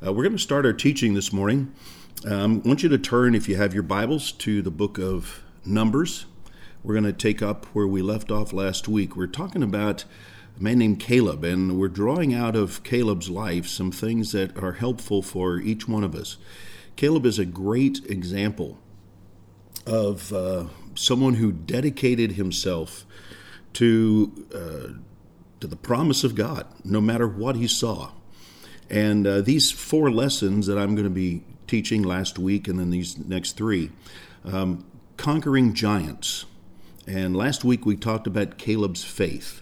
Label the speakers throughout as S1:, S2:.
S1: We're going to start our teaching this morning. I want you to turn, if you have your Bibles, to the book of Numbers. We're going to take up where we left off last week. We're talking about a man named Caleb, and we're drawing out of Caleb's life some things that are helpful for each one of us. Caleb is a great example of someone who dedicated himself to the promise of God, no matter what he saw. And these four lessons that I'm going to be teaching last week and then these next three, conquering giants. And last week we talked about Caleb's faith.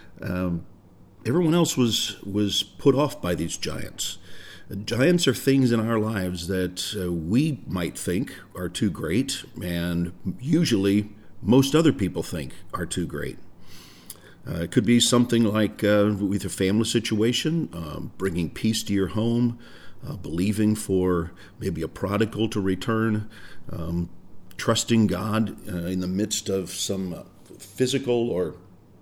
S1: Everyone else was put off by these giants. Giants are things in our lives that we might think are too great, and usually most other people think are too great. It could be something like with a family situation, bringing peace to your home, believing for maybe a prodigal to return, trusting God in the midst of some physical or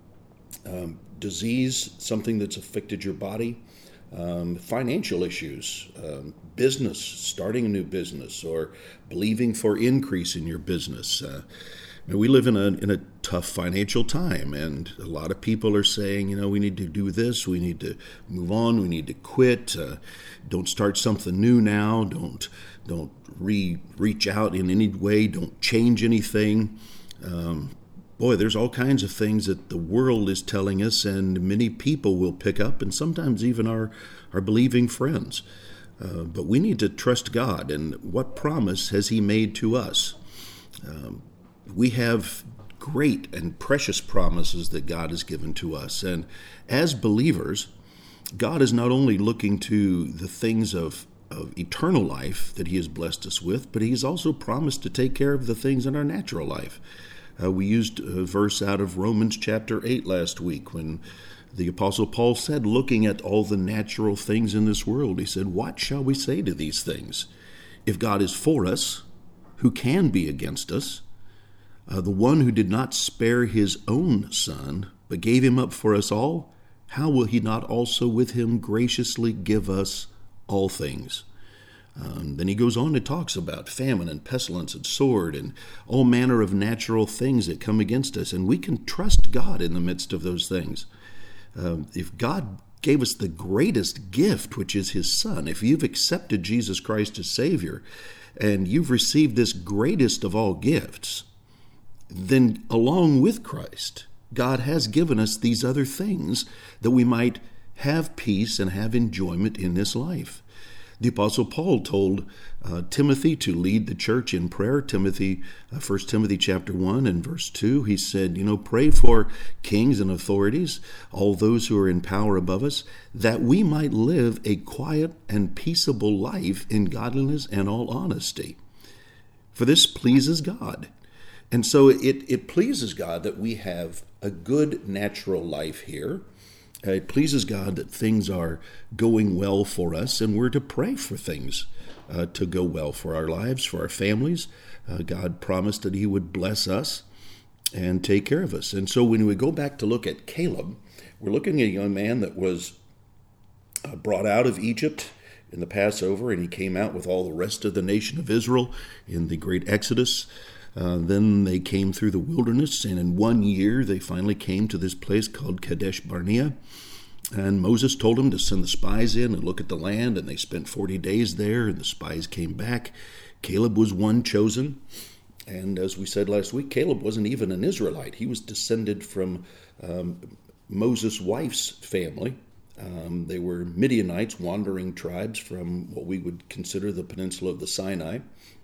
S1: disease, something that's affected your body, financial issues, business, starting a new business, or believing for increase in your business. We live in a tough financial time, and a lot of people are saying, we need to do this, we need to move on, we need to quit, don't start something new now, don't reach out in any way, don't change anything. There's all kinds of things that the world is telling us, and many people will pick up, and sometimes even our believing friends. But we need to trust God, and what promise has He made to us? We have great and precious promises that God has given to us. And as believers, God is not only looking to the things of eternal life that He has blessed us with, but He's also promised to take care of the things in our natural life. We used a verse out of Romans chapter 8 last week when the Apostle Paul said, looking at all the natural things in this world, he said, what shall we say to these things? If God is for us, who can be against us? The one who did not spare His own Son, but gave Him up for us all, how will He not also with Him graciously give us all things? Then he goes on and talks about famine and pestilence and sword and all manner of natural things that come against us. And we can trust God in the midst of those things. If God gave us the greatest gift, which is His Son, if you've accepted Jesus Christ as Savior and you've received this greatest of all gifts, then along with Christ, God has given us these other things that we might have peace and have enjoyment in this life. The Apostle Paul told Timothy to lead the church in prayer. 1 Timothy chapter 1 and verse 2, he said, pray for kings and authorities, all those who are in power above us, that we might live a quiet and peaceable life in godliness and all honesty. For this pleases God. And so it pleases God that we have a good natural life here. It pleases God that things are going well for us, and we're to pray for things to go well for our lives, for our families. God promised that He would bless us and take care of us. And so when we go back to look at Caleb, we're looking at a young man that was brought out of Egypt in the Passover, and he came out with all the rest of the nation of Israel in the great Exodus. Then they came through the wilderness, and in 1 year they finally came to this place called Kadesh Barnea. And Moses told them to send the spies in and look at the land, and they spent 40 days there, and the spies came back. Caleb was one chosen. And as we said last week, Caleb wasn't even an Israelite. He was descended from Moses' wife's family. They were Midianites, wandering tribes from what we would consider the peninsula of the Sinai.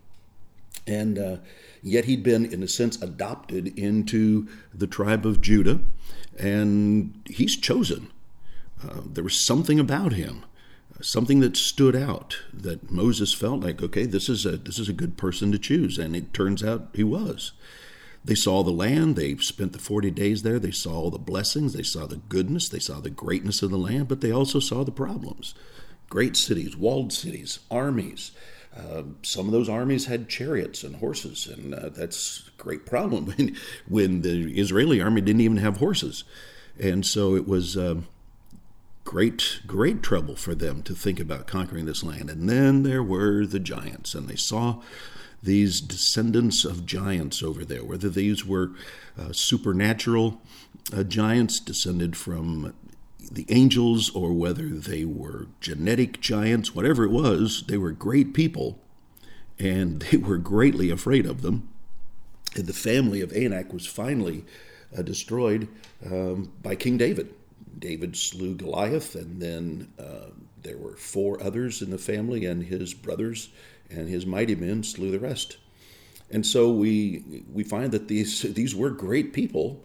S1: And yet he'd been, in a sense, adopted into the tribe of Judah, and he's chosen. There was something about him, something that stood out, that Moses felt like, okay, this is a good person to choose, and it turns out he was. They saw the land, they spent the 40 days there, they saw all the blessings, they saw the goodness, they saw the greatness of the land, but they also saw the problems. Great cities, walled cities, armies. Some of those armies had chariots and horses, and that's a great problem when the Israeli army didn't even have horses. And so it was great, great trouble for them to think about conquering this land. And then there were the giants, and they saw these descendants of giants over there, whether these were supernatural giants descended from the angels or whether they were genetic giants, whatever it was, they were great people, and they were greatly afraid of them. And the family of Anak was finally destroyed by King David. David slew Goliath, and then there were 4 others in the family, and his brothers and his mighty men slew the rest. And so we find that these were great people.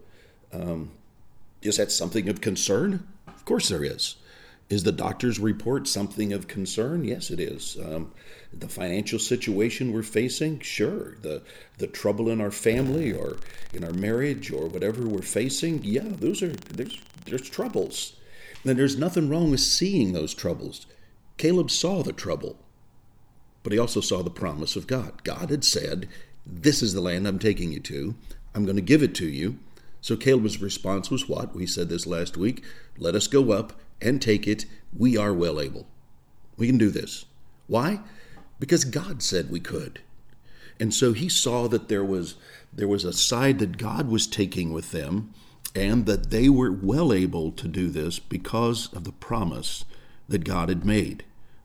S1: Is that something of concern? Of course there is. Is the doctor's report something of concern? Yes, it is. The financial situation we're facing? Sure. The trouble in our family or in our marriage or whatever we're facing? Yeah, there's troubles. And there's nothing wrong with seeing those troubles. Caleb saw the trouble, but he also saw the promise of God. God had said, this is the land I'm taking you to. I'm going to give it to you. So Caleb's response was what? We said this last week. Let us go up and take it. We are well able. We can do this. Why? Because God said we could. And so he saw that there was a side that God was taking with them, and that they were well able to do this because of the promise that God had made.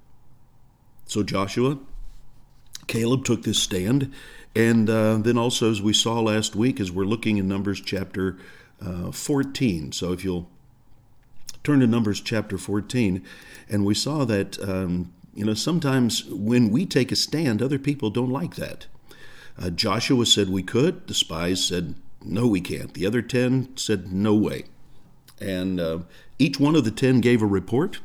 S1: So Joshua, Caleb took this stand, and then also, as we saw last week, as we're looking in Numbers chapter 14. So if you'll turn to Numbers chapter 14, and we saw that, sometimes when we take a stand, other people don't like that. Joshua said we could. The spies said, no, we can't. The other 10 said, no way. And each one of the 10 gave a report.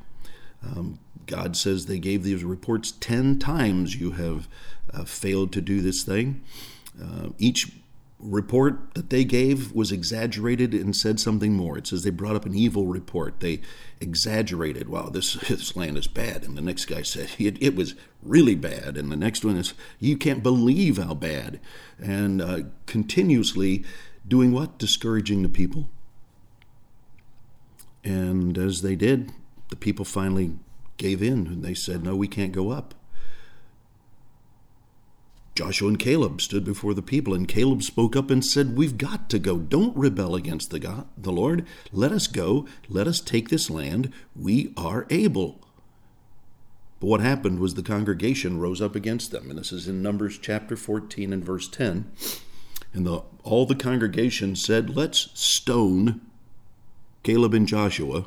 S1: God says they gave these reports 10 times you have failed to do this thing. Each report that they gave was exaggerated and said something more. It says they brought up an evil report. They exaggerated, wow, this land is bad. And the next guy said, it was really bad. And the next one is, you can't believe how bad. And continuously doing what? Discouraging the people. And as they did, the people finally gave in, and they said, no, we can't go up. Joshua and Caleb stood before the people, and Caleb spoke up and said, we've got to go. Don't rebel against the Lord. Let us go. Let us take this land. We are able. But what happened was the congregation rose up against them. And this is in Numbers chapter 14 and verse 10. And all the congregation said, let's stone Caleb and Joshua,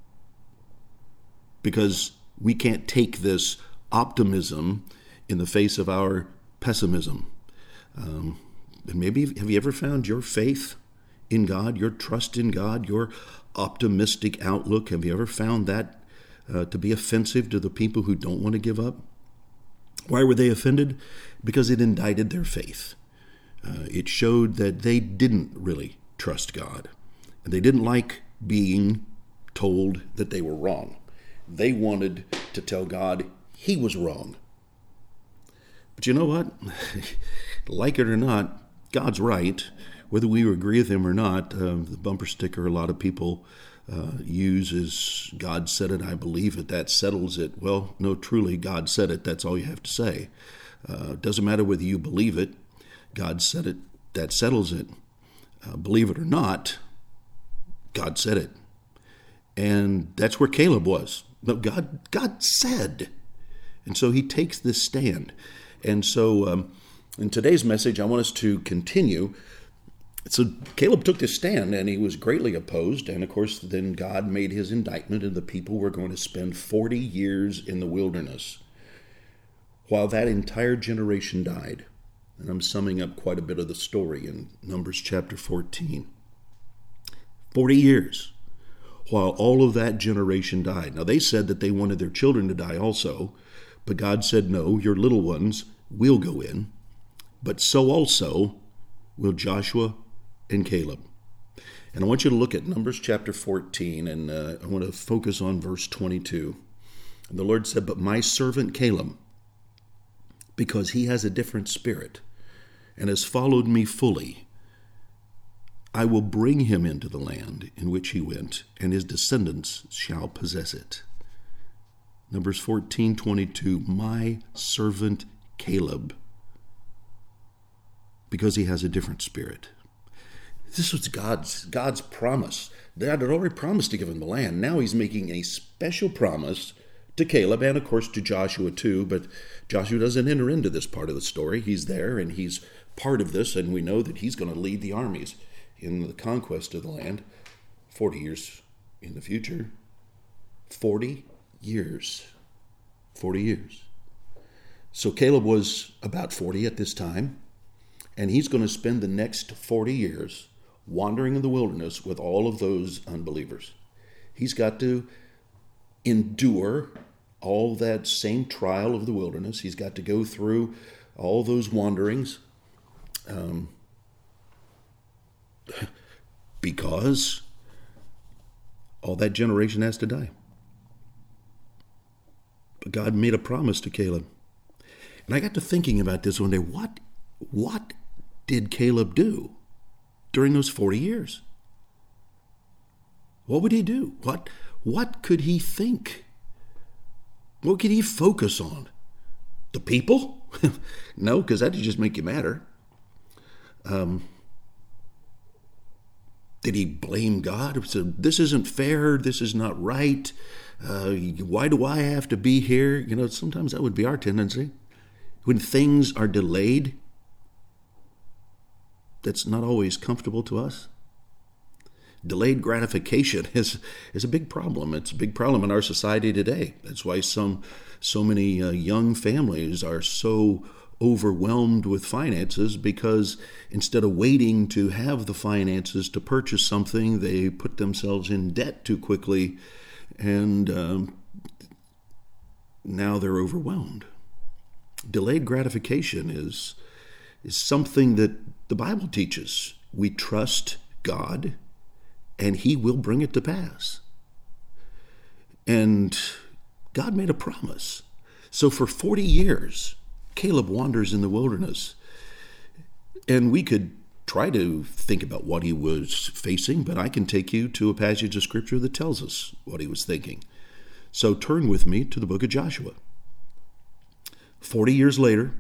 S1: because we can't take this optimism in the face of our pessimism. And maybe, have you ever found your faith in God, your trust in God, your optimistic outlook, have you ever found that to be offensive to the people who don't want to give up? Why were they offended? Because it indicted their faith. It showed that they didn't really trust God. And they didn't like being told that they were wrong. They wanted to tell God he was wrong. But you know what? Like it or not, God's right. Whether we agree with him or not, the bumper sticker a lot of people use is, God said it, I believe it, that settles it. Well, no, truly, God said it, that's all you have to say. Doesn't matter whether you believe it, God said it, that settles it. Believe it or not, God said it. And that's where Caleb was. No, God said. And so he takes this stand. And so in today's message, I want us to continue. So Caleb took this stand, and he was greatly opposed. And of course, then God made his indictment, and the people were going to spend 40 years in the wilderness while that entire generation died. And I'm summing up quite a bit of the story in Numbers chapter 14. 40 years while all of that generation died. Now, they said that they wanted their children to die also, but God said, no, your little ones will go in, but so also will Joshua and Caleb. And I want you to look at Numbers chapter 14, and I want to focus on verse 22. And the Lord said, but my servant Caleb, because he has a different spirit and has followed me fully, I will bring him into the land in which he went, and his descendants shall possess it. Numbers 14:22, my servant Caleb, because he has a different spirit. This was God's promise. God had already promised to give him the land. Now he's making a special promise to Caleb, and of course to Joshua too, but Joshua doesn't enter into this part of the story. He's there, and he's part of this, and we know that he's going to lead the armies in the conquest of the land 40 years in the future. 40 years. 40 years. So Caleb was about 40 at this time, and he's going to spend the next 40 years wandering in the wilderness with all of those unbelievers. He's got to endure all that same trial of the wilderness. He's got to go through all those wanderings because all that generation has to die. But God made a promise to Caleb. And I got to thinking about this one day. What did Caleb do during those 40 years? What would he do? What could he think? What could he focus on? The people? No, because that would just make you madder. Did he blame God? He said, this isn't fair. This is not right. Why do I have to be here? You know, sometimes that would be our tendency. When things are delayed, that's not always comfortable to us. Delayed gratification is a big problem. It's a big problem in our society today. That's why so many young families are so overwhelmed with finances, because instead of waiting to have the finances to purchase something, they put themselves in debt too quickly, and now they're overwhelmed. Delayed gratification is something that the Bible teaches. We trust God, and he will bring it to pass. And God made a promise. So for 40 years, Caleb wanders in the wilderness. And we could try to think about what he was facing, but I can take you to a passage of Scripture that tells us what he was thinking. So turn with me to the book of Joshua. 40 years later,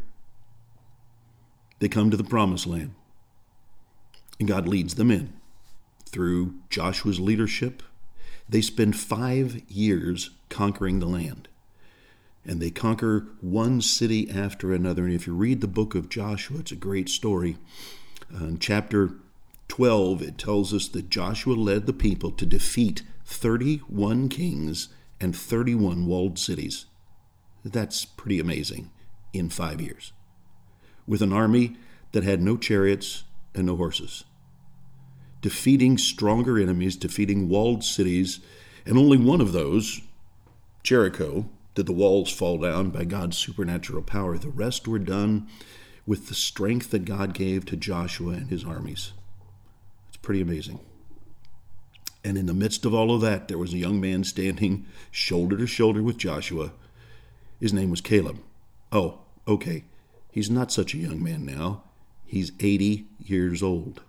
S1: they come to the promised land. And God leads them in. Through Joshua's leadership, they spend 5 years conquering the land. And they conquer one city after another. And if you read the book of Joshua, it's a great story. In chapter 12, it tells us that Joshua led the people to defeat 31 kings and 31 walled cities. That's pretty amazing in 5 years. With an army that had no chariots and no horses. Defeating stronger enemies, defeating walled cities, and only one of those, Jericho, did the walls fall down by God's supernatural power. The rest were done with the strength that God gave to Joshua and his armies. It's pretty amazing. And in the midst of all of that, there was a young man standing shoulder to shoulder with Joshua. His name was Caleb. Oh, okay. He's not such a young man now. He's 80 years old.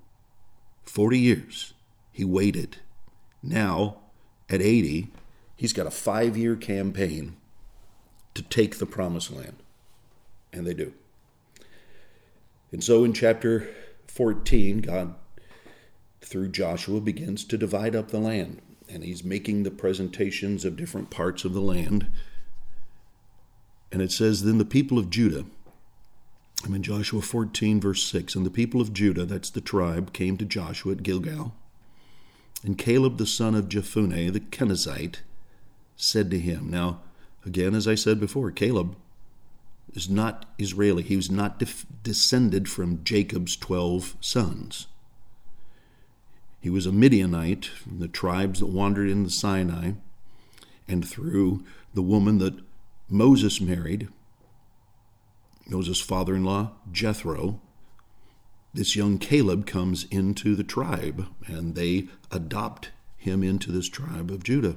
S1: 40 years. He waited. Now, at 80, he's got a 5-year campaign to take the promised land. And they do. And so in chapter 14, God, through Joshua, begins to divide up the land. And he's making the presentations of different parts of the land. And it says, then the people of Judah, I'm in Joshua 14, verse 6, and the people of Judah, that's the tribe, came to Joshua at Gilgal. And Caleb, the son of Jephunneh, the Kenizzite, said to him, now, again, as I said before, Caleb is not Israeli. He was not descended from Jacob's 12 sons. He was a Midianite from the tribes that wandered in the Sinai, and through the woman that Moses married, Moses' father-in-law, Jethro, this young Caleb comes into the tribe, and they adopt him into this tribe of Judah.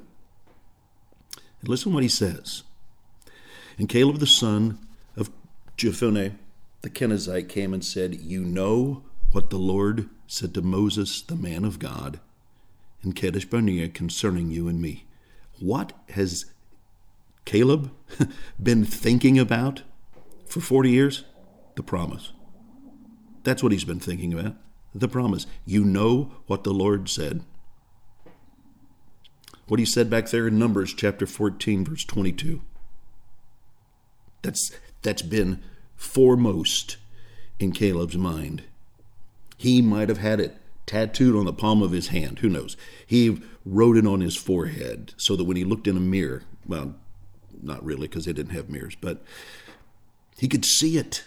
S1: And listen what he says. And Caleb, the son of Jephunneh, the Kenizzite, came and said, you know what the Lord said to Moses, the man of God, in Kadesh Barnea concerning you and me. What has Caleb been thinking about for 40 years? The promise. That's what he's been thinking about, the promise. You know what the Lord said. What he said back there in Numbers chapter 14, verse 22. That's been foremost in Caleb's mind. He might have had it tattooed on the palm of his hand. Who knows? He wrote it on his forehead so that when he looked in a mirror, well, not really because they didn't have mirrors, but he could see it.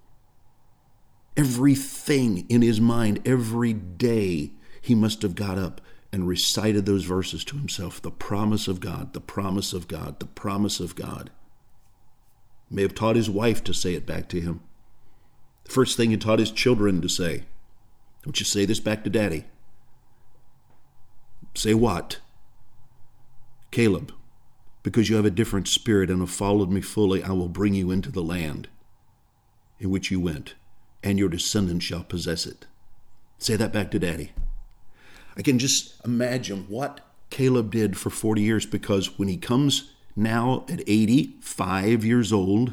S1: Everything in his mind, every day, he must have got up and recited those verses to himself. The promise of God, the promise of God, the promise of God. May have taught his wife to say it back to him. The first thing he taught his children to say. Don't you say this back to Daddy. Say what? Caleb, because you have a different spirit and have followed me fully, I will bring you into the land in which you went, and your descendants shall possess it. Say that back to Daddy. I can just imagine what Caleb did for 40 years, because when he comes now at 85 years old,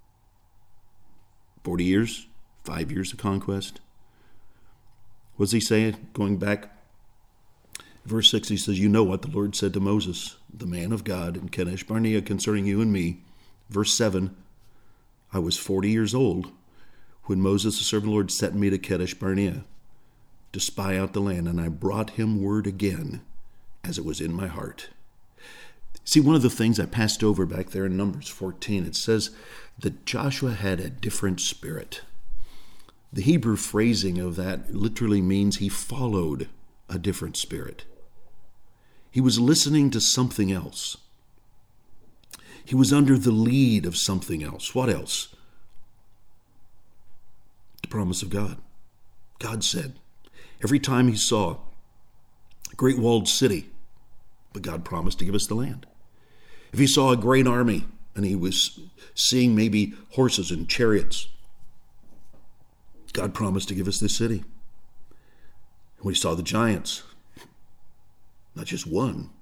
S1: 40 years, 5 years of conquest, what does he say? Going back, verse 6, he says, you know what the Lord said to Moses, the man of God, in Kadesh Barnea concerning you and me. Verse 7, I was 40 years old when Moses, the servant of the Lord, sent me to Kadesh Barnea to spy out the land, and I brought him word again as it was in my heart. See, one of the things I passed over back there in Numbers 14, it says that Joshua had a different spirit. The Hebrew phrasing of that literally means he followed a different spirit. He was listening to something else. He was under the lead of something else. What else? The promise of God. God said, every time he saw a great walled city, but God promised to give us the land. If he saw a great army and he was seeing maybe horses and chariots, God promised to give us this city. When he saw the giants, not just one,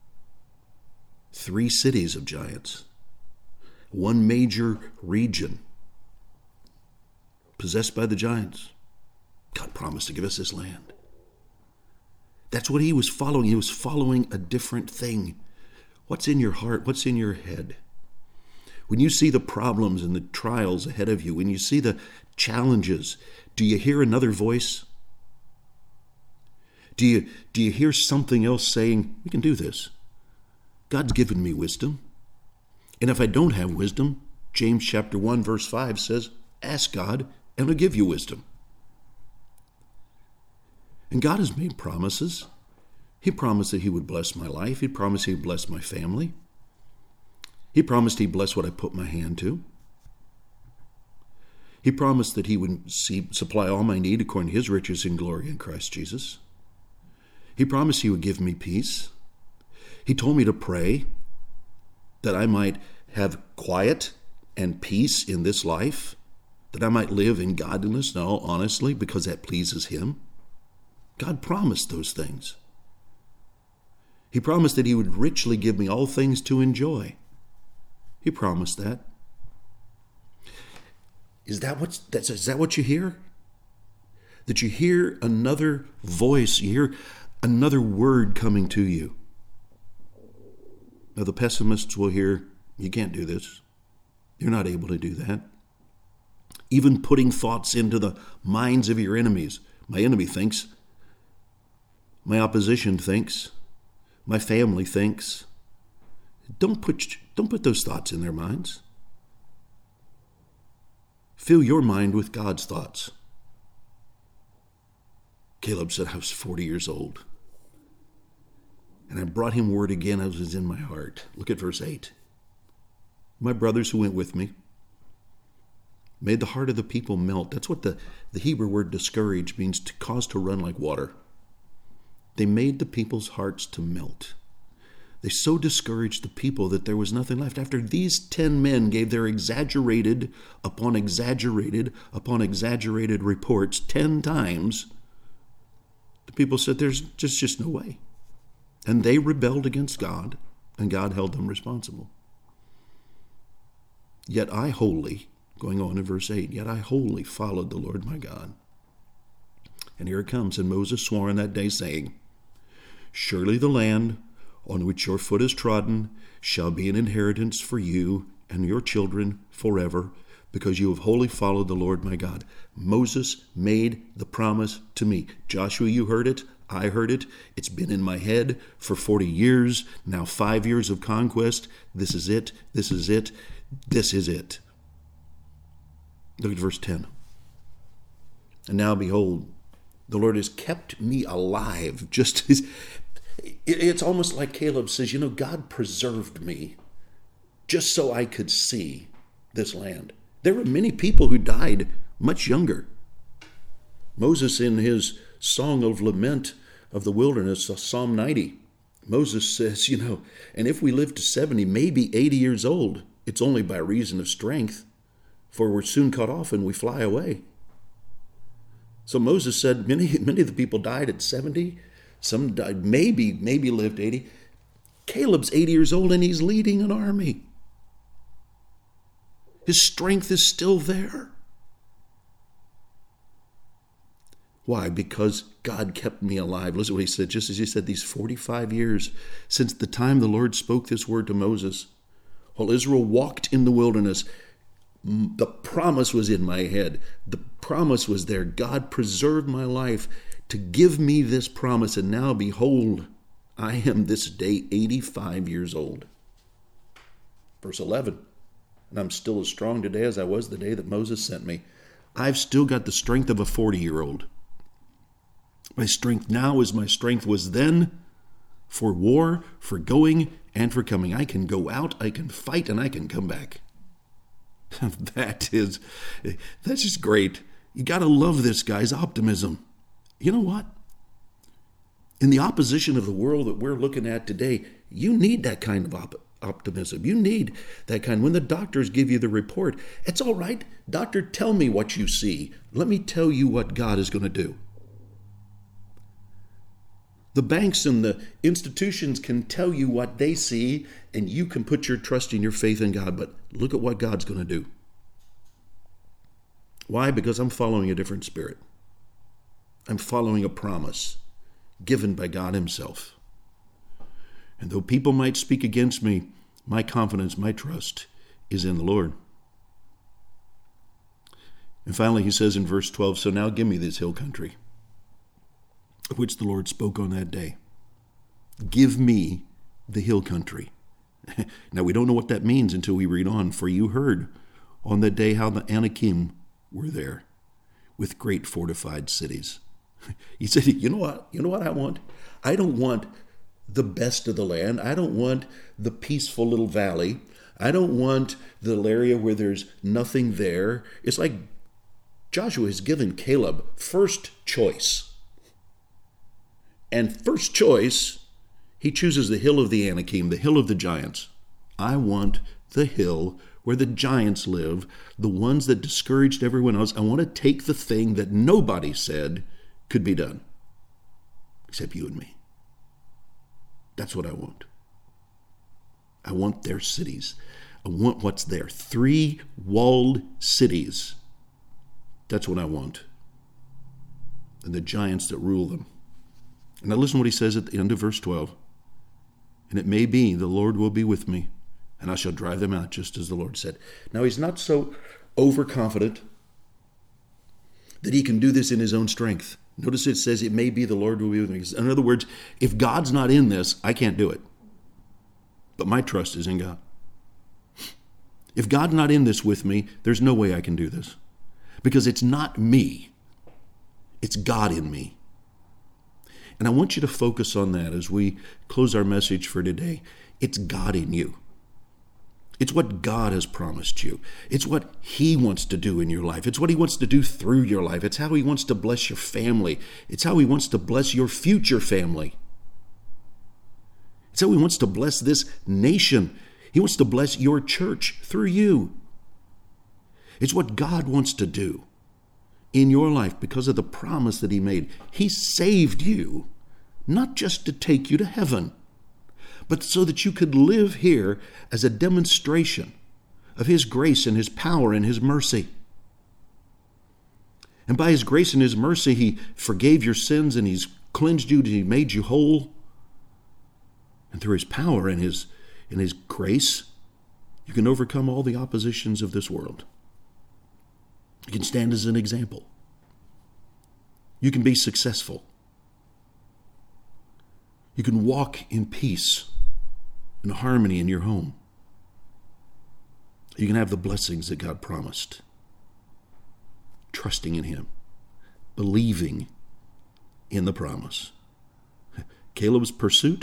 S1: 3 cities of giants, one major region possessed by the giants, God promised to give us this land. That's what he was following. He was following a different thing. What's in your heart? What's in your head? When you see the problems and the trials ahead of you, when you see the challenges, do you hear another voice? Do you hear something else saying, we can do this? God's given me wisdom. And if I don't have wisdom, James chapter 1 verse 5 says, ask God and he'll give you wisdom. And God has made promises. He promised that he would bless my life. He promised he would bless my family. He promised he'd bless what I put my hand to. He promised that he would supply all my need according to his riches in glory in Christ Jesus. He promised he would give me peace. He told me to pray that I might have quiet and peace in this life, that I might live in godliness and all honestly, because that pleases him. God promised those things. He promised that he would richly give me all things to enjoy. He promised that. Is that what you hear? That you hear another voice, you hear another word coming to you. Now the pessimists will hear, you can't do this. You're not able to do that. Even putting thoughts into the minds of your enemies. My enemy thinks. My opposition thinks. My family thinks. Don't put those thoughts in their minds. Fill your mind with God's thoughts. Caleb said, I was 40 years old. And I brought him word again as was in my heart. Look at verse 8. My brothers who went with me made the heart of the people melt. That's what the Hebrew word discourage means, to cause to run like water. They made the people's hearts to melt. They so discouraged the people that there was nothing left. After these 10 men gave their exaggerated upon exaggerated upon exaggerated reports 10 times, the people said, there's just no way. And they rebelled against God, and God held them responsible. Yet I wholly, going on in verse 8, yet I wholly followed the Lord my God. And here it comes. And Moses swore on that day, saying, surely the land on which your foot is trodden shall be an inheritance for you and your children forever, because you have wholly followed the Lord my God. Moses made the promise to me. Joshua, you heard it. I heard it. It's been in my head for 40 years. Now 5 years of conquest. This is it. This is it. This is it. Look at verse 10. And now behold, the Lord has kept me alive. Just as it's almost like Caleb says, God preserved me just so I could see this land. There were many people who died much younger. Moses, in his Song of Lament of the Wilderness, Psalm 90, Moses says, and if we live to 70, maybe 80 years old, it's only by reason of strength, for we're soon cut off and we fly away. So Moses said many of the people died at 70. Some died, maybe lived 80. Caleb's 80 years old and he's leading an army. His strength is still there. Why? Because God kept me alive. Listen to what he said, just as he said, these 45 years since the time the Lord spoke this word to Moses, while Israel walked in the wilderness, the promise was in my head. The promise was there. God preserved my life to give me this promise. And now, behold, I am this day 85 years old. Verse 11, and I'm still as strong today as I was the day that Moses sent me. I've still got the strength of a 40-year-old. My strength now is my strength was then for war, for going, and for coming. I can go out, I can fight, and I can come back. That's just great. You got to love this guy's optimism. You know what? In the opposition of the world that we're looking at today, you need that kind of optimism. You need that kind. When the doctors give you the report, it's all right. Doctor, tell me what you see. Let me tell you what God is going to do. The banks and the institutions can tell you what they see, and you can put your trust and your faith in God, but look at what God's going to do. Why? Because I'm following a different spirit. I'm following a promise given by God himself. And though people might speak against me, my confidence, my trust is in the Lord. And finally, he says in verse 12, so now give me this hill country, of which the Lord spoke on that day. Give me the hill country. Now, we don't know what that means until we read on. For you heard on that day how the Anakim were there with great fortified cities. He said, you know what I want? I don't want the best of the land. I don't want the peaceful little valley. I don't want the little area where there's nothing there. It's like Joshua has given Caleb first choice. And first choice, he chooses the hill of the Anakim, the hill of the giants. I want the hill where the giants live, the ones that discouraged everyone else. I want to take the thing that nobody said could be done, except you and me. That's what I want. I want their cities. I want what's there. 3 walled cities. That's what I want. And the giants that rule them. And now listen to what he says at the end of verse 12. And it may be the Lord will be with me, and I shall drive them out, just as the Lord said. Now he's not so overconfident that he can do this in his own strength. Notice it says it may be the Lord will be with me. In other words, if God's not in this, I can't do it. But my trust is in God. If God's not in this with me, there's no way I can do this. Because it's not me. It's God in me. And I want you to focus on that as we close our message for today. It's God in you. It's what God has promised you. It's what he wants to do in your life. It's what he wants to do through your life. It's how he wants to bless your family. It's how he wants to bless your future family. So he wants to bless this nation. He wants to bless your church through you. It's what God wants to do in your life because of the promise that he made. He saved you, not just to take you to heaven, but so that you could live here as a demonstration of his grace and his power and his mercy. And by his grace and his mercy, he forgave your sins and he's cleansed you and he made you whole. And through his power and his grace, you can overcome all the oppositions of this world. You can stand as an example. You can be successful. You can walk in peace and harmony in your home. You can have the blessings that God promised. Trusting in him. Believing in the promise. Caleb's pursuit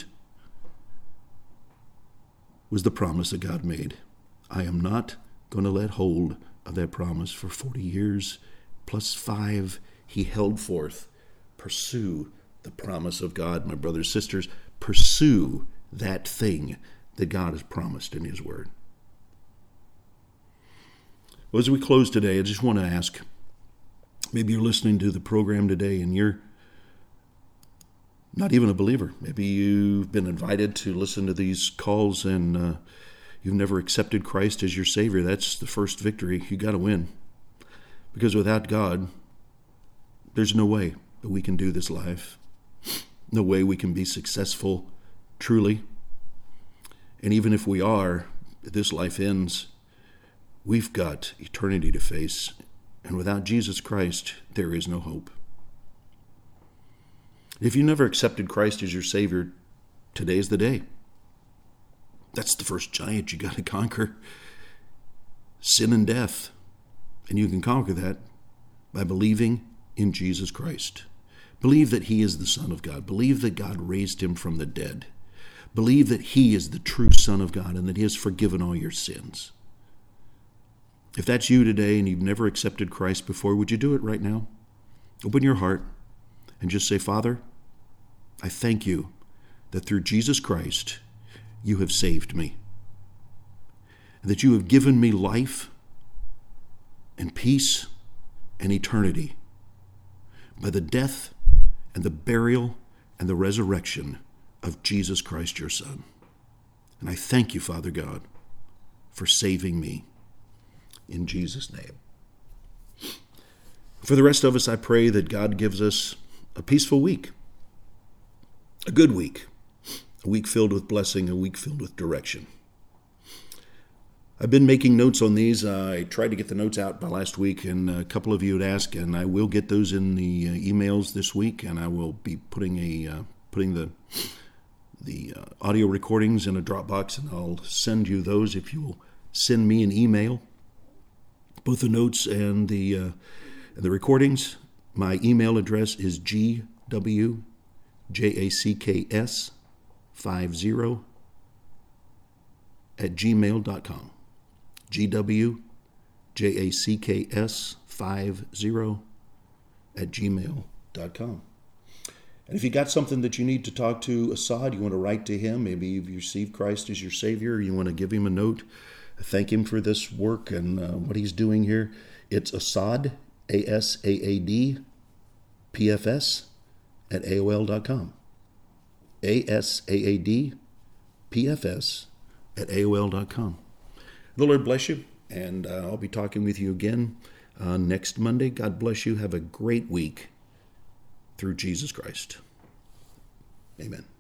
S1: was the promise that God made. I am not going to let hold of that promise. For 40 years plus 5 he held forth. Pursue the promise of God, my brothers and sisters. Pursue that thing that God has promised in his word. Well, as we close today, I just want to ask, maybe you're listening to the program today and you're not even a believer. Maybe you've been invited to listen to these calls and you've never accepted Christ as your Savior. That's the first victory. You got to win. Because without God, there's no way that we can do this life. No way we can be successful truly. And even if we are, this life ends, we've got eternity to face. And without Jesus Christ, there is no hope. If you never accepted Christ as your Savior, today's the day. That's the first giant you got to conquer. Sin and death. And you can conquer that by believing in Jesus Christ. Believe that he is the Son of God. Believe that God raised him from the dead. Believe that he is the true Son of God and that he has forgiven all your sins. If that's you today and you've never accepted Christ before, would you do it right now? Open your heart and just say, Father, I thank you that through Jesus Christ, you have saved me. And that you have given me life and peace and eternity by the death and the burial and the resurrection of Jesus Christ, your Son. And I thank you, Father God, for saving me. In Jesus' name. For the rest of us, I pray that God gives us a peaceful week, a good week, a week filled with blessing, a week filled with direction. I've been making notes on these. I tried to get the notes out by last week, and a couple of you had asked, and I will get those in the emails this week, and I will be putting the audio recordings in a Dropbox, and I'll send you those if you will send me an email. Both the notes and the recordings. My email address is gwjacks50@gmail.com. gwjacks50@gmail.com. And if you got something that you need to talk to Assad, you want to write to him, maybe you've received Christ as your Savior, you want to give him a note, thank him for this work and what he's doing here. It's Assad, ASAAD, PFS, at AOL.com. ASAAD, PFS, at AOL.com. The Lord bless you, and I'll be talking with you again next Monday. God bless you. Have a great week through Jesus Christ. Amen.